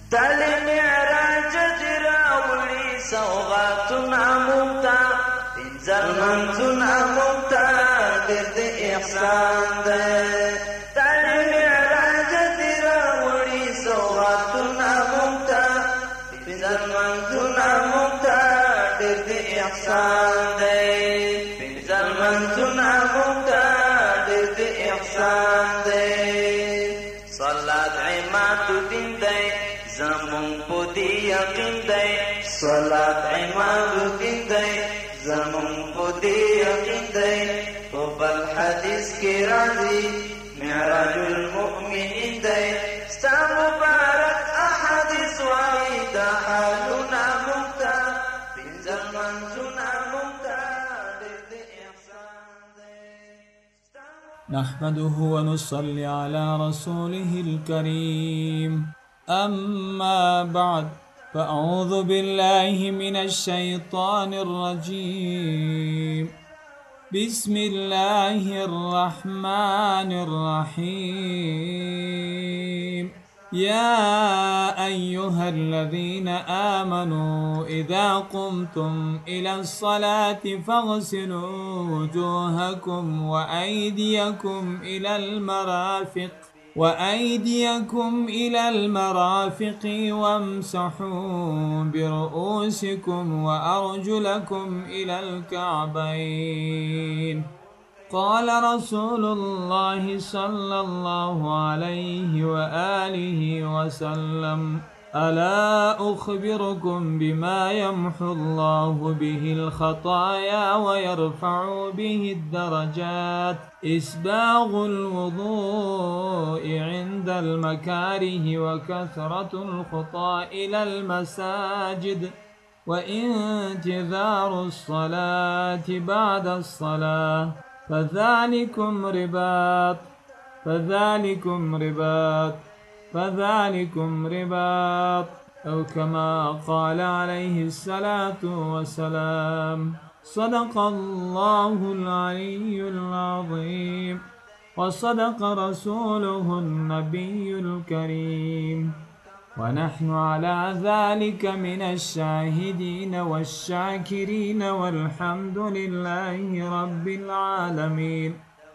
تالی معراج دراولی سوغاتنا ممتا پنزل منزنا ممتا درد احسان دے تالی معراج دراولی سوغاتنا ممتا پنزل منزنا ممتا درد احسان دے پنزل منزنا ممتا درد احسان دے صلات عماد دین دے زمون پودی یقین دے صلات عماد دین دے زمون پودی یقین دے تو بل حدیث کی راضی معراج المؤمنین دے ستا مبارک احادیث وائی دا حالنا ممتا پنزل منزونا ممتا درد احسان دے نحمده ونصلي على رسوله الكريم أما بعد فأعوذ بالله من الشيطان الرجيم بسم الله الرحمن الرحيم يا أيها الذين آمنوا إذا قمتم إلى الصلاة فاغسلوا وجوهكم وأيديكم إلى المرافق وامسحوا برؤوسكم وأرجلكم إلى الكعبين قال رسول الله صلى الله عليه وآله وسلم ألا أخبركم بما يمحو الله به الخطايا ويرفع به الدرجات إسباغ الوضوء عند المكاره وكثرة الخطى إلى المساجد وانتظار الصلاة بعد الصلاة فذلكم رباط أو كما قال عليه الصلاة والسلام صدق الله العلي العظيم وصدق رسوله النبي الكريم ونحن على ذلك من الشاهدين والشاكرين والحمد لله رب العالمين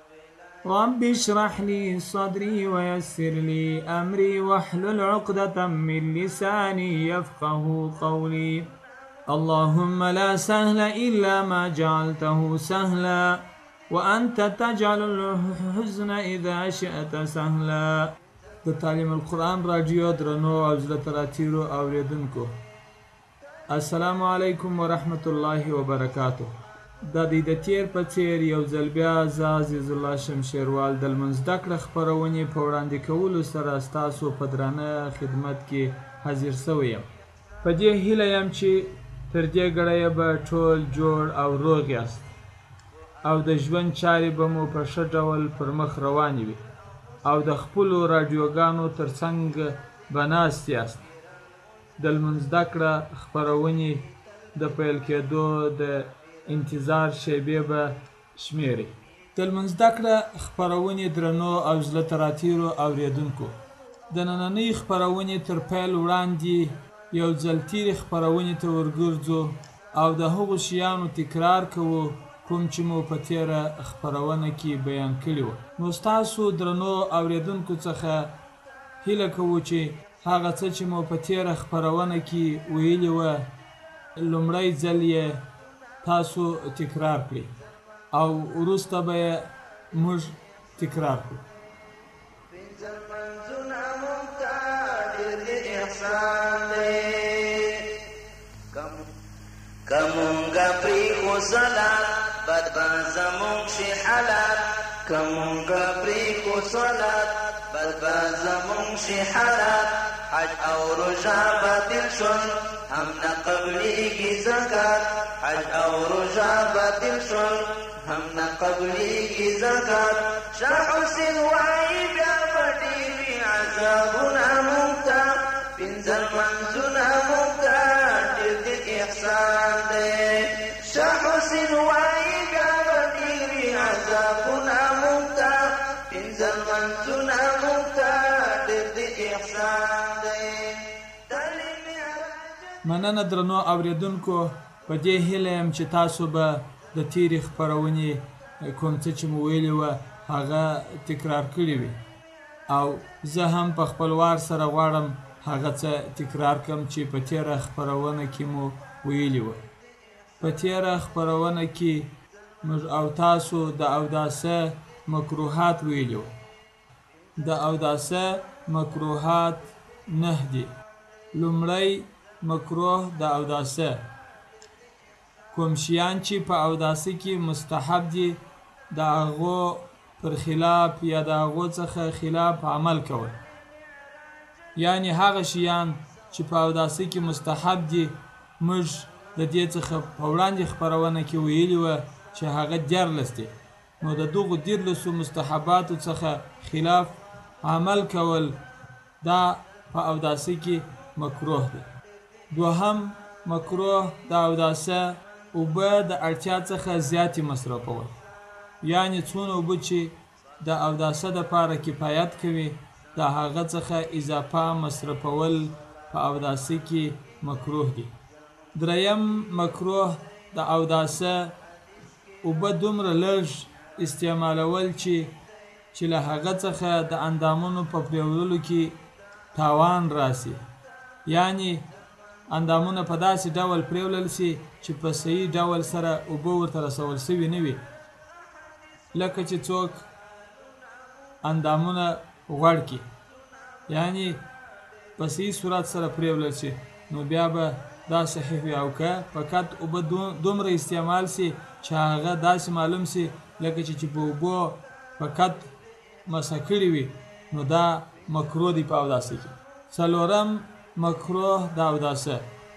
رب اشرح لي صدري ويسر لي أمري واحلل عقدة من لساني يفقه قولي اللهم لا سهل إلا ما جعلته سهلا وأنت تجعل الحزن إذا شئت سهلا د تعلیم القرآن رادیو درنو او زړه تراتیرو اوریدونکو السلام علیکم ورحمت الله وبرکاتو د دې د تیر په څیر یو ځل بیا زه عزیز الله شمشیروال د لمونځ زده کړه خپرونې په وړاندې کولو سره ستاسو په درانه خدمت کې حاضر شوی یم په دې هیله یم چې تر دې ګړیه به ټول جوړ او روغ یاست او د ژوند چارې به مو په ښه ډول پر مخ روانې وي او د خپلو راډیوګانو تر څنګ به ناست یاست د لمونځ زده کړه خپرونې د پیل کېدو د انتظار شیبې به شمیري د لمونځ زده کړه خپرونې درنو او زړه تراتیرو اوریدونکو د نننۍ خپرونې تر پیل وړاندې یو ځل تیرې خپرونې ته ورګرځو او د هغو شیانو تکرار کوو کوم چې مو په تیره خپرونه کې بیان کړي وو نو ستاسو درنو اوریدونکو څخه هیله کوو چې هغه څه چې مو په تیره خپرونه کې ویلي وه لومړی ځل یې تاسو تکرار کړئ او وروسته به یې موږ تکرار کړو کمونگا پریخو صلات بدبان زمون شی حالات کمونگا پریخو صلات بدبان زمون شی حالات حج او رجا باطل شن هم نقبلیگی زکات حج او رجا باطل شن هم نقبلیگی زکات شاہ حسین وائی بیا بڑیوی عذابنا ممتا پنزل منزونا ممتا جلد احسان دے شاہ حسین وائی بیا بڑیوی عذابنا ممتا پنزل منزونا ممتا جلد احسان دے مننه درنو اوریدونکو، په دې هیله یم چې تاسو به د تیرې خپرونې کوم څه چې مو ویلي وه هغه تکرار کړي وي، او زه هم په خپل وار سره غواړم هغه څه تکرار کړم چې په تیره خپرونه کې مو ویلي وه. په تیره خپرونه کې موږ او تاسو د اوداسه مکروهات ویلي وو. د اوداسه مکروهات 9 دي. لومړی مکروه د اوداسه کوم شیان چې په اوداسه کې مستحب دي د هغو پر خلاف یا د هغو څخه خلاف عمل کول. یعنی هغه شیان چې په اوداسه کې مستحب دي موږ د دې څخه په وړاندې خپرونه کې ویلي وه چې هغه 14 دي. نو د دغو 14 مستحباتو څخه خلاف عمل کول دا په اوداسه کې مکروه دی. دوهم مکروه د اوداسه اوبه د اړتیا څخه زیاتې مصرفول. یعنی څونه اوبه چې د اوداسه دپاره کفایت کوي د هغه څخه اضافه مصرفول په اوداسه کې مکروه دي. دریم مکروه د اوداسه اوبه دومره لږ استعمالول چې له هغه څخه د اندامونو په پریوللو کې تاوان راسي. یعنی اندامونه په داسې ډول پریولل سي چې په صحیح ډول سره اوبه ورته رسول سوي نه وي. لکه چې څوک اندامونه غوړ کړي، یعنی په صحیح صورت سره پریولل سي، نو بیا به دا صحیح وي. او که فقط اوبه دومره استعمال سي چې هغه داسې معلوم سي لکه چې په اوبو فقط مسح کړي وي، نو دا مکروه دی په اوداسه کې. څلورم مکروه د اوداسه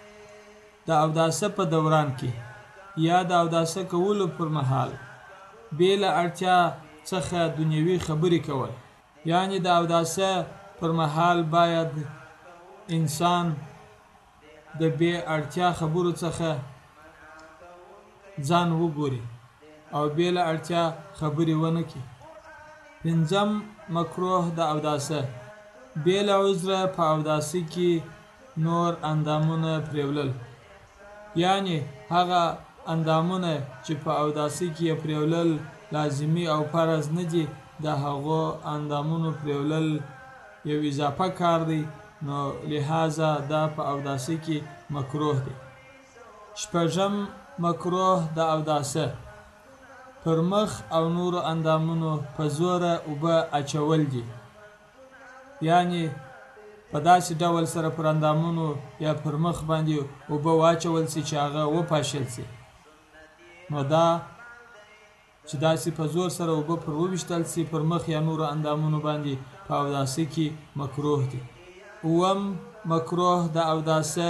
په دوران کې یا د اوداسه کولو پر مهال بې له اړتیا څخه دنیوي خبرې کول. یعنی د اوداسه پر مهال باید انسان د بې اړتیا خبرو څخه ځان وګوري او بې له اړتیا خبرې ونه کړي. پنځم مکروه د اوداسه بې له عذره په اوداسه کې نور اندامونه پریولل. یعنی هغه اندامونه چې په اوداسه کې پریولل لازمي او فرض نه دي، د هغو اندامونو پریولل یو اضافه کار دی، نو لہذا دا په اوداسه کې مکروه دی. شپږم مکروه د اوداسه پر مخ او نورو اندامونو په زوره اوبه اچول دي. یعنی په داسې ډول سره پر اندامونو یا پر مخ باندې اوبه واچول سي چې هغه وپاشل سي. نو دا چې داسې په زور سره اوبه پر وویشتل سي پر مخ یا نورو اندامونو باندې په اوداسه کې مکروه دي. اووم مکروه د اوداسه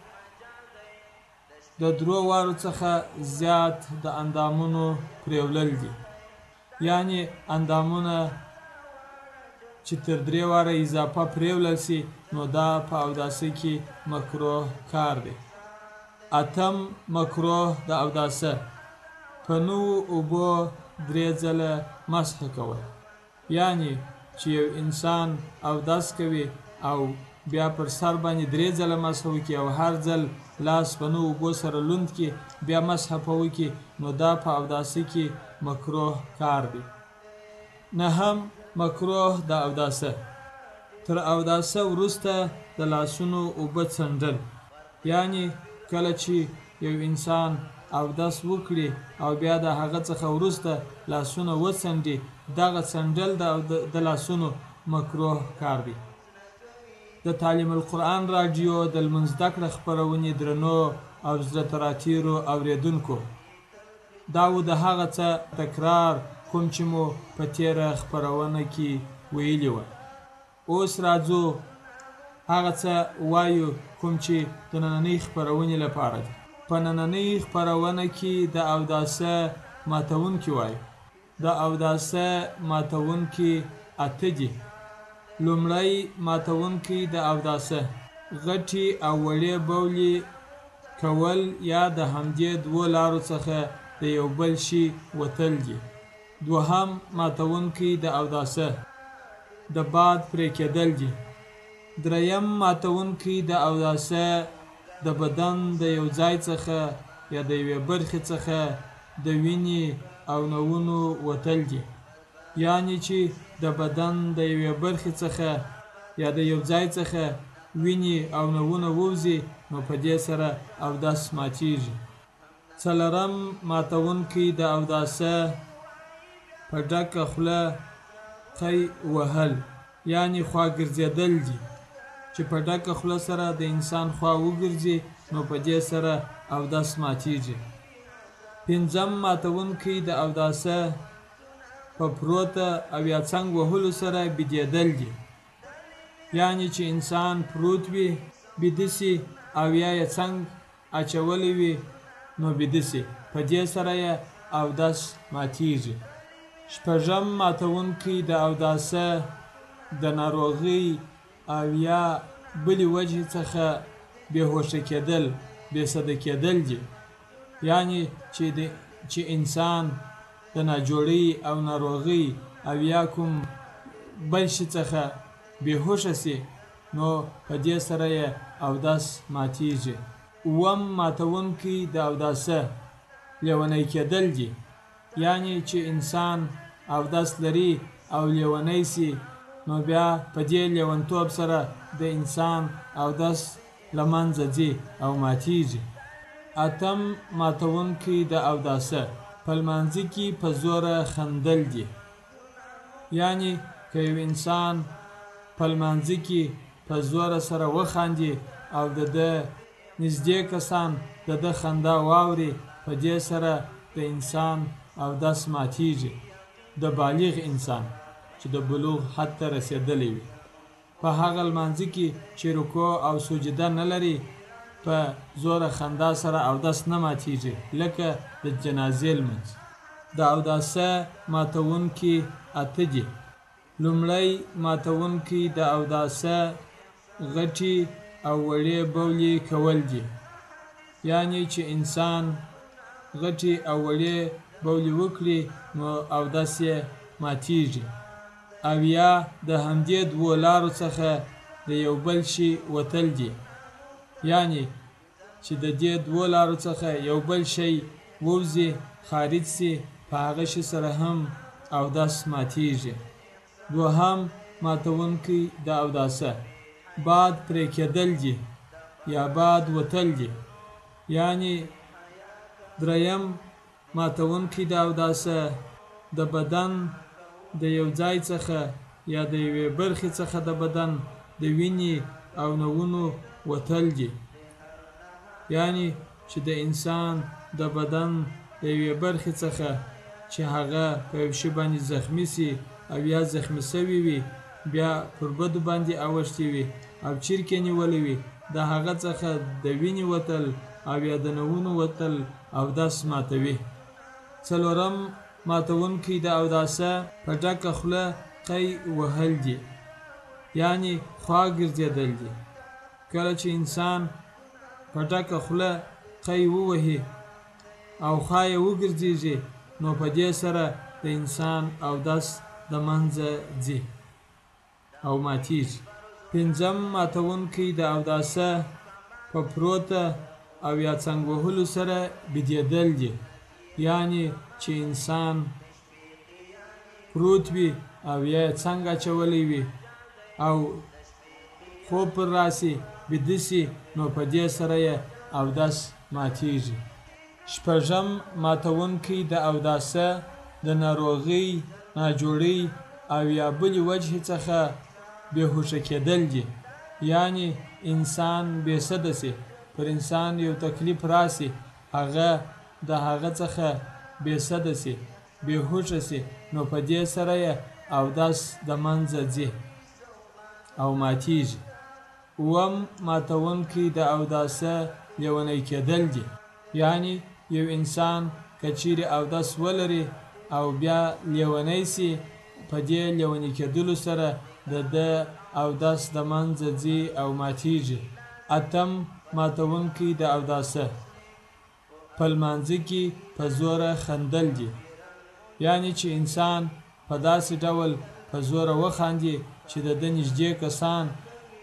د 3 وارو څخه زیات د اندامونو پریولل دي. یعنی اندامونه چې تر 3 واره اضافه پریولل سي، نو دا په اوداسه کې مکروه کار دی. اتم مکروه د اوداسه په نوو اوبو 3 ځله مسح کول. یعنی چې یو انسان اودس کوي او بیا پر سر باندې 3 ځله مسح وکړي او هر ځل لاس په نوو اوبو سره لوند کړي بیا مسح په وکړي، نو دا په اوداسه کې مکروه کار دی. نهم مکروه د اوداسه تر اوداسه وروسته د لاسونو اوبه څنډل. یعنی کله چې یو انسان اودس وکړي او بیا د هغه څخه وروسته لاسونه وڅنډي، دغه څنډل د لاسونو مکروه کار دی. د تعلیم القرآن راډیو د لمونځ زده کړه خپرونې درنو او زړه تراتیرو اوریدونکو، دا و د هغه څه تکرار کوم چې مو په تیره خپرونه کې ویلي وه. اوس راځو هغه څه وایو کوم چې د نننۍ خپرونې لپاره دي. په نننۍ خپرونه کې د اوداسه ماتونکي وایو. د اوداسه ماتونکي 8 دي. لومړی ماتونکي د اوداسه غټي او وړې بولې کول یا د همدې 2 لارو څخه د یو بل شي وتل دي. دوهم ماتونکي د اوداسه د باد پرې کېدل دي. دریم ماتونکي د اوداسه د بدن د یو ځای څخه یا د یوې برخې څخه د وینې او نوونو وتل دي. یعنی چې د بدن د یوې برخې څخه یا د یو ځای څخه وینې او نوونه ووځي نو په دې سره اودس ماتیږي. څلورم ماتونکی د اوداسه په ډکه خوله قی وهل یعنی خوا ګرځېدل دي چې په ډکه خوله سره د انسان خوا وګرځي نو په دې سره اودس ماتیږي. پنځم ماتونکی د اوداسه په پروته او یا څنګ وهلو سره بېدېدل دي. یعنی چې انسان پروت وي بیده سي او یا یې څنګ اچولی وي نو بیده سي، په دې سره یې اودس ماتیږي. شپږم ماتونکی د اوداسه د ناروغۍ او یا بلې وجهې څخه بېهوشه کېدل بېسده کېدل دي. یعنی چې انسان د ناجوړۍ او ناروغۍ او یا کوم بل شي څخه بېهوشه سي نو په دې سره یې اودس ماتیږي. اووم ماتونکی د اوداسه لیونی کېدل دي. یعنی چې انسان اودس لري او لیونی سي نو بیا په دې لیونتوب سره د انسان اودس له منځه ځي او ماتیږي. اتم ماتونکی د اوداسه په لمانځه کې په زوره خندل دي. یعنی که یو انسان په لمانځه کې په زوره سره وخاندي او د ده نږدې کسان د ده خندا واوري په دې سره د انسان اودس ماتیږي. د بالغ انسان چې د بلوغ حد ته رسېدلی وي په هغه لمانځه کې چې رکوع او سجده نه لري په زوره خندا سره اودس نه ماتیږي لکه د جنازې لمونځ. د اوداسه ماتونکي اته دي. لومړی ماتونکي د اوداسه غټې او وړې بولې کول دي. یعنی چې انسان غټې او وړې بولې وکړي نو اودس یې ماتیږي. او یا د همدې دوو لارو څخه د یو بل شي وتل دي. یعنی چې د دې دوو لارو څخه یو بل شی ووځي خارج سي په هغه شي سره هم اودس ماتیږي. دوهم ماتونکی د اوداسه باد پرې کېدل دي یا باد وتل دي. یعنی دریم ماتونکی د اوداسه د بدن د یو ځای څخه یا د یوې برخې څخه د بدن د وینې او نوونو وتل دي. یعنی چې د انسان د بدن د یوې برخې څخه چې هغه په یو شي باندې زخمي سي او یا زخمي سوي وي بیا پر بدو باندې اوښتي وي او چیرکې نیولی وي د هغه څخه د وینې وتل او یا د نوونو وتل اودس ماتوي. څلورم ماتونکی د اوداسه په ډکه خوله قی وهل دي. یعنی خوا ګرځېدل دي. کله چې انسان په ډکه خوله قی ووهي او خوا یې وګرځېږي نو په دې سره د انسان اودس د منځه ځي او ماتیږي. پنځم ماتونکی د اوداسه په پروته او یا څنګ وهلو سره بېدېدل دي. یعنی چې انسان پروت وي او یا څنګ اچولی وي او خوب پر راسي بیده سي نو په دې سره یې اودس ماتیږي. شپږم ماتونکی د اوداسه د ناروغۍ ناجوړۍ او یا بلې وجهې څخه بېهوشه کېدل دي. یعنی انسان بېسده سي پر انسان یو تکلیف راسي هغه د هغه څخه بېسده سي بېهوشه سي نو په دې سره یې اودس د منځه ځي او ماتیږي. اووم ماتونکی د اوداسه لیونی کېدل دي. یعنی یو انسان که چیرې اودس ولري او بیا لیونی سي په دې لیوني کېدلو سره د ده اودس د منځه ځي او ماتیږي. اتم ماتونکی د اوداسه په لمانځه کې په زوره خندل دي. یعنی چې انسان په داسې ډول په زوره وخاندي چې د ده نږدې کسان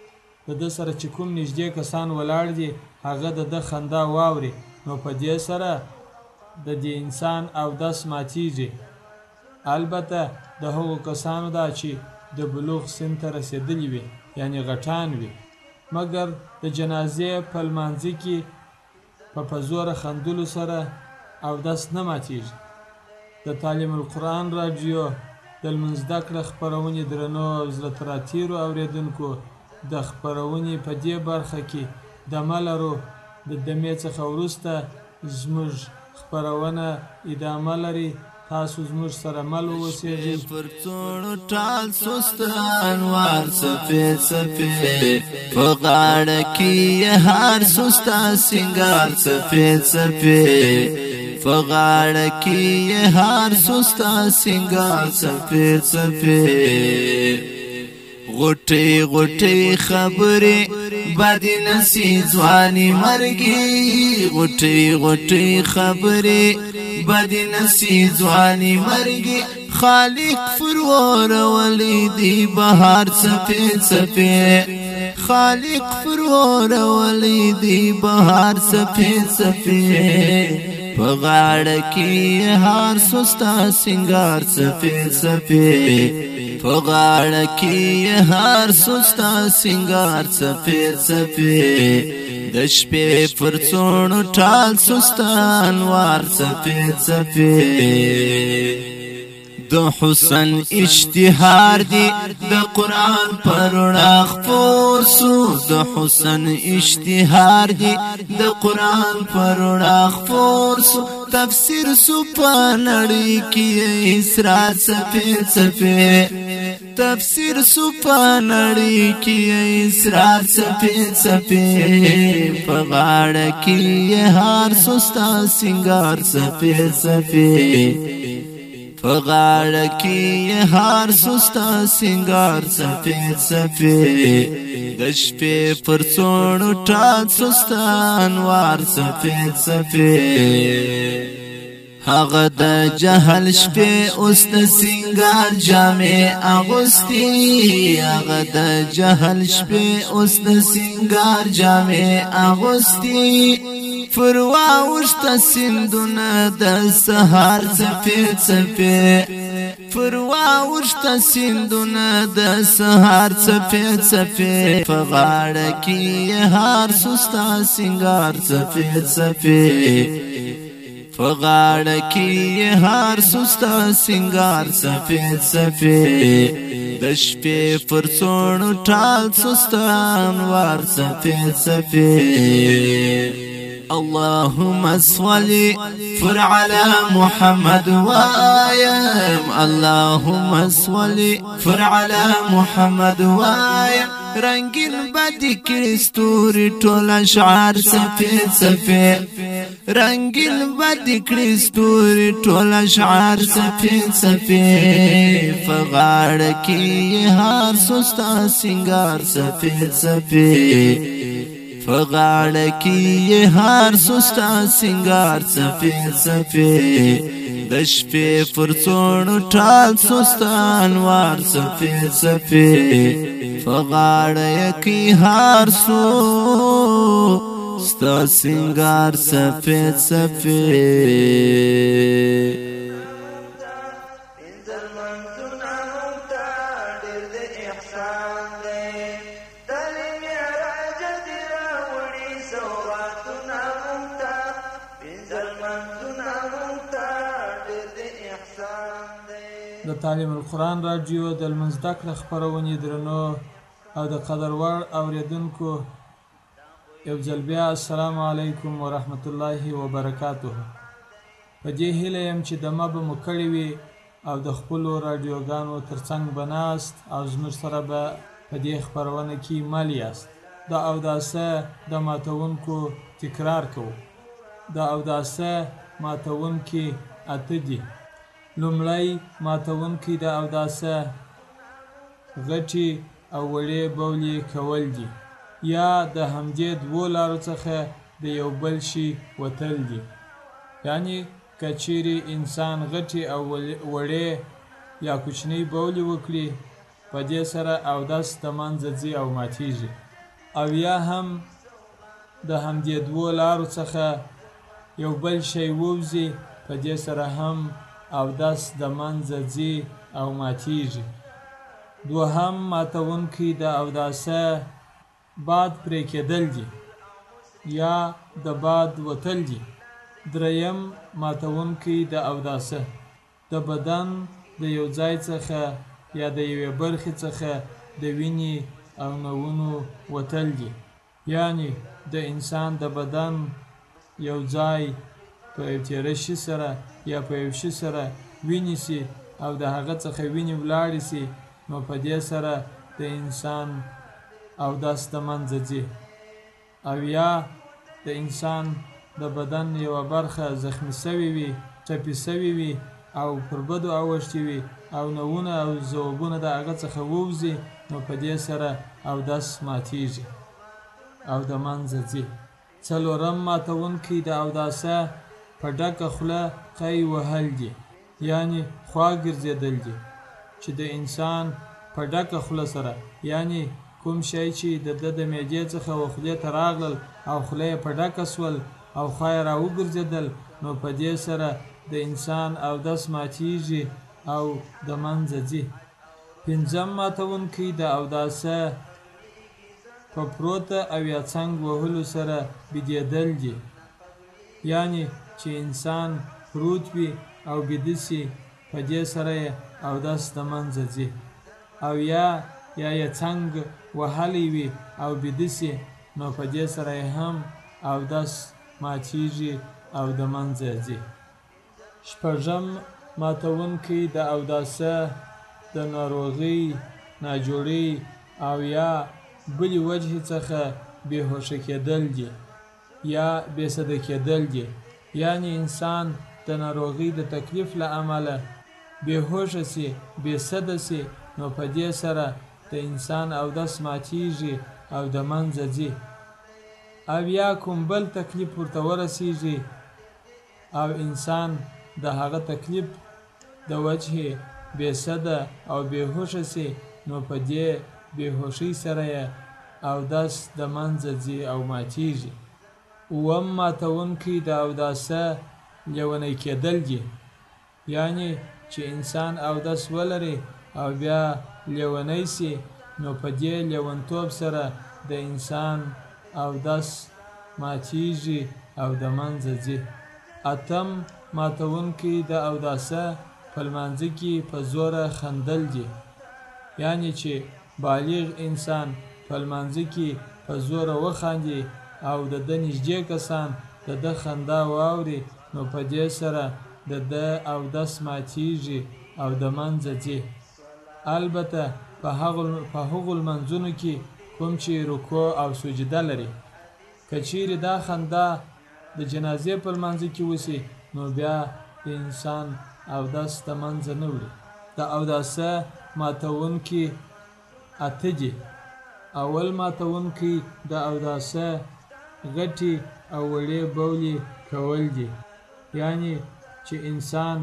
د ده سره چې کوم نږدې کسان ولاړ دي هغه د ده خندا واوري نو په دې سره د دې انسان اودس ماتیږي. البته د هغو کسانو دا چې د بلوغ سن ته رسېدلي وي یعنی غټان وي، مګر د جنازې په لمانځه کې په زوره خندلو سره اودس نه ماتیږي. د تعلیم القرآن راډیو د لمونځ زده کړه خپرونې درنو او زړه تراتیرو اورېدونکو د خپرونې په دې برخه کې دمه لرو. د دمې څخه وروسته زموږ خپرونه ادامه لري. تاسو زموږ سره مل اوسئ. پر څوڼو ټال سست انوار سفید سفید په غاړه کې هر سستا سنگار سفید سفید په غاړه کې هر سستا سنگار سفید سفید غټي غټي خبره بدی نسی ځواني مرګي غټي غټي خبره بدی نسی ځواني مرګي خالق فرور ولیدي بهار سفید سفید خالق فرور ولیدي بهار سفید سفید په غاړه کې هر سستا سنگار سفید سفید په غاړه کې هر سستا سنگار سفید سفید د شپې پر څوڼو ټال سستا انوار سفید سفید د حسن اشتهار دی د قرآن پرنا خپور سو د حسن اشتهار دی د قرآن پرنا خپور سو تفسیر سو پانړی کی اسرار سفید سفید تفسیر سو پانړی کی اسرار سفید سفید په غاړه کې هر سستا سنگار سفید سفید په غاړه کې هر سستا سنگار سفید سفید د شپې پر څوڼو ټال سستا انوار سفید سفید هغه د جهل شپې اوس د سنگار جامې اغوستي هغه د جهل شپې اوس د سنگار جامې اغوستي فروا وشتا سندونه د سهار سفید سفید فروا وشتا سندونه د سهار سفید سفید په غاړه کې هر سستا سنگار سفید سفید په غاړه کې هر سستا سنگار سفید سفید د شپې پر څوڼو ټال سستا انوار سفید سفید اللهم صل على محمد وآيم اللهم صل على محمد وآيم رنگین بدی کریستوری ټول اشعار سفید سفید رنگین بدی کریستوری ټول اشعار سفید سفید فغاړه کې هر سستا سنگار سفید سفید فغاړه کې هر سستا سنگار سفید سفید د شپې پر څوڼو ټال سستا انوار سفید سفید فغاړه کې هر سستا سنگار سفید سفید د تعلیم القرآن راډیو د لمونځ زده کړه خپرونې درنو او د قدروړ اورېدونکو یو ځل بیا السلام علیکم ورحمت الله وبرکاته. په دې هیله یم چې دمه به مو کړې وي او د خپلو راډیوګانو ترڅنګ به ناست او زموږ سره به په دې خپرونه کې مل یاست. د اوداسه د ماتونکو تکرار کوو. د اوداسه ماتونکي اته دي. لومړی ماتونکي د اوداسه غټي او وړې بولې کول دي یا د همدې دوو لارو څخه د یو بل شي وتل دي. یعنی که چیرې انسان غټي او وړې یا کوچنۍ بولې وکړي په دې سره اودس د منځه ځي او ماتیږي. او یا هم د همدې دوو لارو څخه یو بل شی ووځي، په دې سره هم اودس د منځه ځي او ماتیږي. دوهم ماتونکی د اوداسه باد پرې کېدل دي یا د باد وتل دي. دریم ماتونکی د اوداسه د بدن د یو ځای څخه یا د یوې برخې څخه د وینې او نوونو وتل دي، یعنی د انسان د بدن یو ځای په یو تیره شي سره یا په یو شي سره وینیسي او د هغه څخه وینې ولاړې سي، نو په دې سره د انسان اودس د منځه ځي. او یا د انسان د بدن یوه برخه زخمي سوې وي، ټپي سوې وي او پر بدو اوښتې وي او نوونه او ذوبونه د هغه څخه ووځي، نو په دې سره اودس ماتیږي او د منځه ځي. څلورم ماتونکی د اوداسه په ډکه خوله قی وهل دي، یعنی خوا ګرځېدل دي، چې د انسان په ډکه خوله سره، یعنی کوم شی چې د ده د معدې څخه و خولې ته راغلل او خوله یې په ډکه سول او خوا یې را وګرځېدل، نو په دې سره د انسان اودس ماتیږي او د منځه ځي. پنځم ماتونکی د اوداسه په پروته او یا څنګ وهلو سره بېدېدل دي، یعنی چې انسان پروت وي او بیده سي، په دې سره یې اودس د منځه ځي. او یا یې څنګ وهلی وي او بیده سي، نو په دې سره یې هم اودس ماتیږي او د منځه ځي. شپږم ماتونکی د اوداسه د ناروغۍ، ناجوړۍ او یا بلې وجهې څخه بېهوښه کېدل دي یا بېسده کېدل دي، یعنی انسان د ناروغۍ د تکلیف له امله بېهوښه سي، بېسده سي، نو په دې سره د انسان اودس ماتیږي او د منځه ځي. او یا کوم بل تکلیف ورته ورسیږي او انسان د هغه تکلیف د وجهې بېسده او بېهوښه سي، نو په دې بېهوښۍ سره یې اودس د منځه ځي او ماتیږي. اووم ماتونکی د اوداسه لیونی کېدل دي، یعنی چې انسان اودس ولري او بیا لیونی سي، نو په دې لیونتوب سره د انسان اودس ماتیږي او د منځه ځي. اتم ماتونکی د اوداسه په لمانځه کې په زوره خندل دي، یعنی چې بالغ انسان په لمانځه کې په زوره وخاندي او د ده نږدې کسان د ده خندا واوري، نو په دې سره د ده اودس ماتیږي او د منځه ځي. البته په هغو لمانځونو کې کوم چې رکوع او سجده لري، که چیرې دا خندا د جنازې په لمانځه کې وسي، نو بیا د انسان اودس د منځه نه وړي. د اوداسه ماتونکي اته دي. اول ماتونکی د اوداسه غټي او وړې بولې کول دي، یعنی چې انسان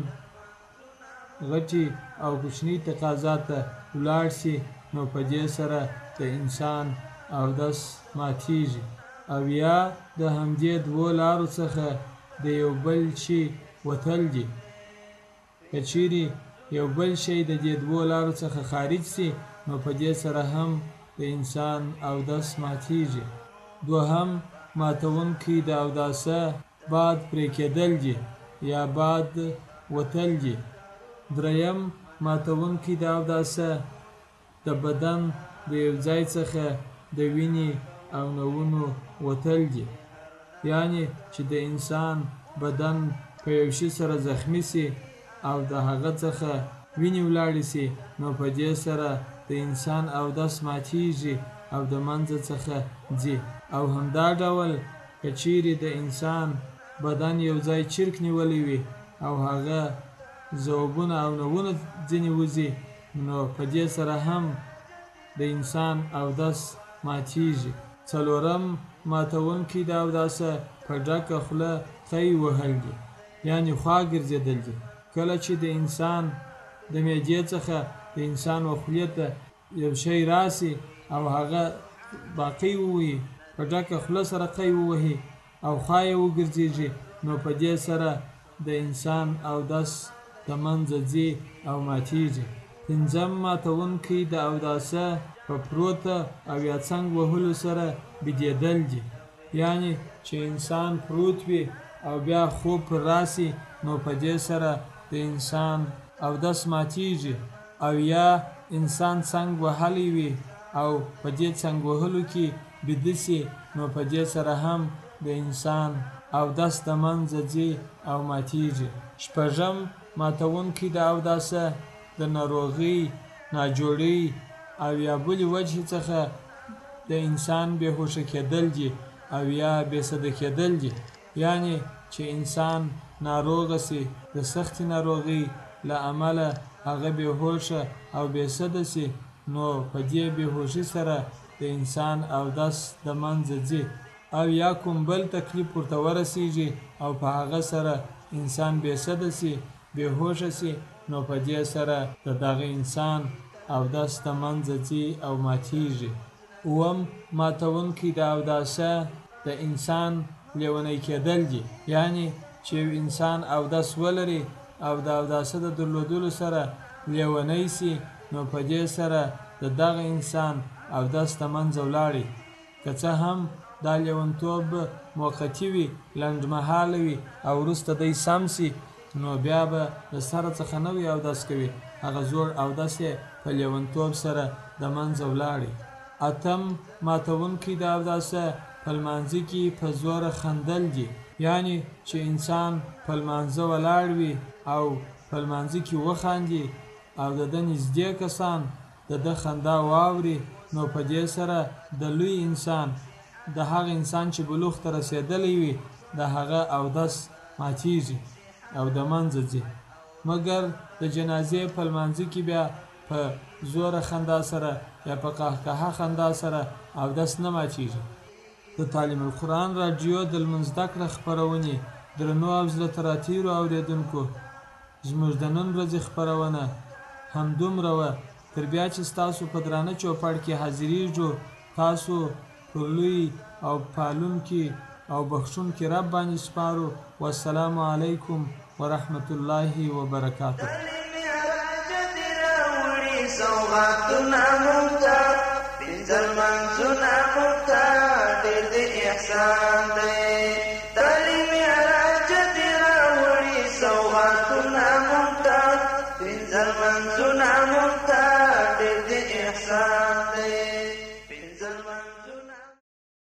غټي او کوچني تقاضا ته ولاړ سي، نو په دې سره د انسان اودس ماتیږي. او یا د همدې دوو لارو څخه د یو بل شي وتل دي، که چیرې یو بل شی د دې دوو لارو څخه خارج سي، نو په دې سره هم د انسان اودس ماتیږي. دوهم ماتونکی د اوداسه باد پرې کېدل دي یا باد وتل دي. دریم ماتونکی د اوداسه د بدن د یو ځای څخه د وینې او نوونو وتل دي، یعنی چې د انسان بدن په یو شي سره زخمي سي او د هغه څخه وینې ولاړې سي، نو په دې سره د انسان اودس ماتیږي او د منځه څخه ځي. او همدا ډول که چیرې د انسان بدن یو ځای چرک نیولی وي او هغه ذوبونه او نوونه ځینې وځي، نو په دې سره هم د انسان اودس ماتیږي. څلورم ماتونکی د اوداسه په ډکه خوله قی وهل دي، یعنی خوا ګرځېدل دي. کله چې د انسان د معدې څخه د انسان و خولې ته یو شی راسي او هغه باقی ووهي په ډکه خوله سره قی ووهي او خوا یې وګرځېږي نو په دې سره د انسان اودس د منځه ځي او ماتېږي. پنځم ماتونکی د اوداسه په پروته او یا څنګ وهلو سره بېدېدل دي، یعنې چې انسان پروت وي او بیا خوب پر راسي نو په دې سره د انسان اودس ماتېږي. او یا انسان څنګ وهلی وي او په دې څنګ وهلو کې بیده سي نو په دې سره هم د انسان اودس د منځه ځي او ماتېږي. شپږم ماتونکی د اوداسه د ناروغۍ، ناجوړۍ او یا بلې وجهې څخه د انسان بېهوشه کېدل دي او یا بېسده کېدل دي، یعنې چې انسان ناروغه سي د سختې ناروغۍ له امله هغه بېهوشه او بېسده سي نو په دې بېهوشي سره د انسان اودس د منځه ځي. او یا کوم بل تکلیف ورته ورسیږي او په هغه سره انسان بېسده سي، بېهوشه سي نو په دې سره د دغه انسان اودس د منځه ځي او ماتېږي. اووم ماتونکی د اوداسه د انسان لیونی کېدل دي، یعنې چې یو انسان اودس ولري او د اوداسه د درلودلو سره لیونی سي نو په دې سره د دغه انسان اودس د منځه ولاړي. که څه هم دا لیونتوب موقتي وي، لنډمهاله وي او وروسته دی سم سي نو بیا به د سره څخه نوی اودس کوي، هغه زوړ اودس یې په لیونتوب سره د منځه ولاړي. اتم ماتونکی د اوداسه په لمانځه کې په زوره خندل دي، یعنې چې انسان په لمانځه ولاړ وي او په لمانځه کې وخاندي او د ده نږدې کسان د ده خندا واوري نو په دې سره د لوی انسان، د هغه انسان چې بلوغ ته رسېدلی وي د هغه اودس ماتېږي او د منځه ځي. مګر د جنازې په لمانځه کې بیا په زوره خندا سره یا په قهقهه خندا سره اودس نه ماتېږي. د تعلیم القرآن راډیو د لمونځ زده کړه خپرونې درنو او زړه تراتیرو اورېدونکو، زموږ د نن ورځې خپرونه همدومره وه. تر بیا چې ستاسو په درانه چوپړ کې حاضرېږو، تاسو پر لوی او پالونکي او بخښونکي رب باندې سپارو. والسلام علیکم ورحمة الله وبرکاته. سوغاتنا مونتا پنځل منځونه مونتا ډېر دې احسان دی